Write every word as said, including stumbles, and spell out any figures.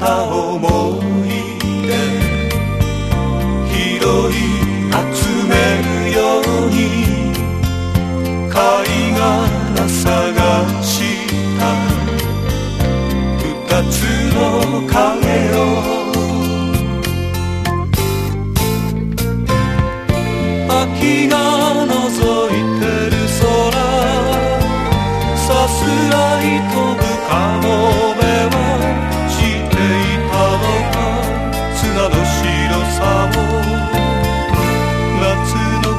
た思い出拾い集めるように貝殻探した二つの影を秋が覗いてる空さすらいと